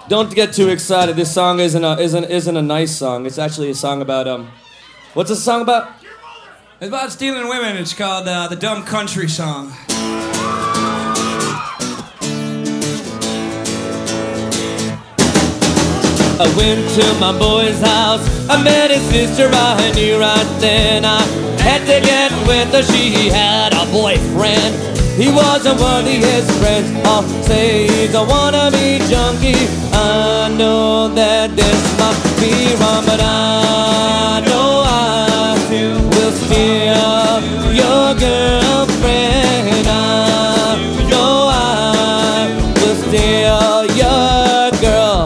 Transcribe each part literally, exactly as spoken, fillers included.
don't get too excited. This song isn't a, isn't, isn't a nice song. It's actually a song about, um, what's this song about? It's about stealing women. It's called uh, The Dumb Country Song. I went to my boy's house, I met his sister, I knew right then I had to get with her, she had a boyfriend. He wasn't worthy, his friends all say he's a wannabe junkie. I know that this must be wrong, but I know I will steal your girlfriend. I know I will steal your girl.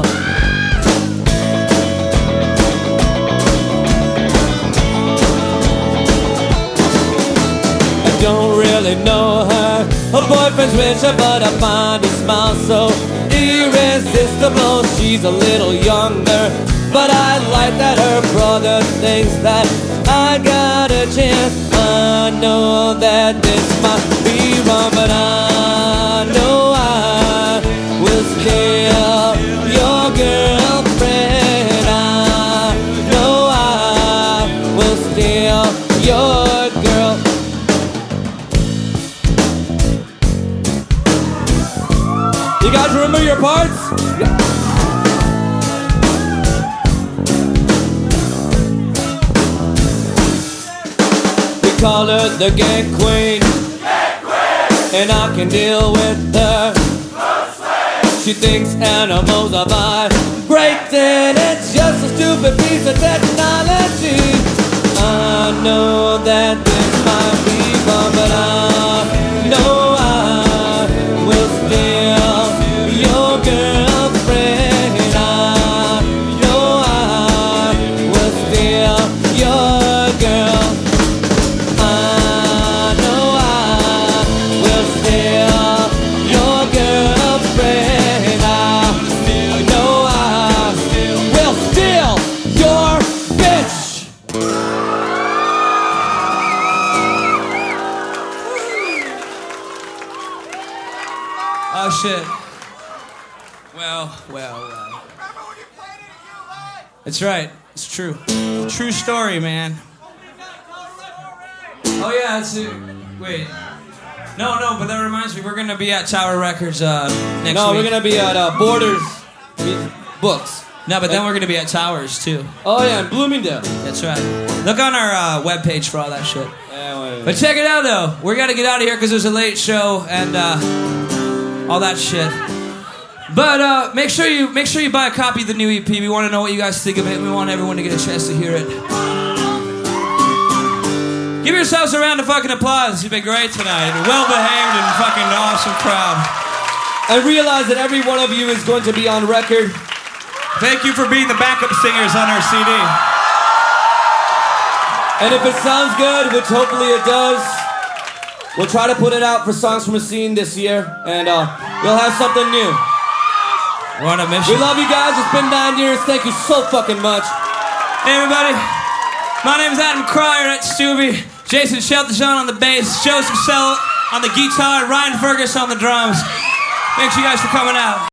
Don't really know her. Her boyfriend's richer, but I find his smile so irresistible. She's a little younger, but I like that her brother thinks that I got a chance. I know that this must be wrong, but I know I will steal your girlfriend. I know I will steal your girl. You guys remember your parts? Yeah. We call her the gang queen, gang queen, and I can deal with her. She thinks animals are vibrating. It's just a stupid piece of technology. I know that this might be fun, but I know I will steal your girlfriend. I know I will steal your girl. I know I will steal your girlfriend. I know I will steal your bitch. Oh shit. Well, well, well. It's right. It's true. True story, man. Oh yeah, that's it. Wait. No, no, but that reminds me, we're gonna be at Tower Records uh, next No, week. we're gonna be at uh, Borders Books. No, but then we're gonna be at Towers too. Oh yeah, in Bloomingdale. That's right. Look on our uh, webpage for all that shit. Yeah, wait, wait. But check it out though. We're gonna get out of here because there's a late show and uh, all that shit. But uh, make sure you make sure you buy a copy of the new E P. We want to know what you guys think of it. We want everyone to get a chance to hear it. Give yourselves a round of fucking applause. You've been great tonight. Well behaved and fucking awesome crowd. I realize that every one of you is going to be on record. Thank you for being the backup singers on our C D. And if it sounds good, which hopefully it does, we'll try to put it out for Songs from a Scene this year, and uh, we'll have something new. We're on a mission. We love you guys. It's been nine years. Thank you so fucking much. Hey everybody, my name's Adam Cryer at Stubby, Jason Shelton on the bass, Joseph Sell on the guitar, and Ryan Fergus on the drums. Thanks you guys for coming out.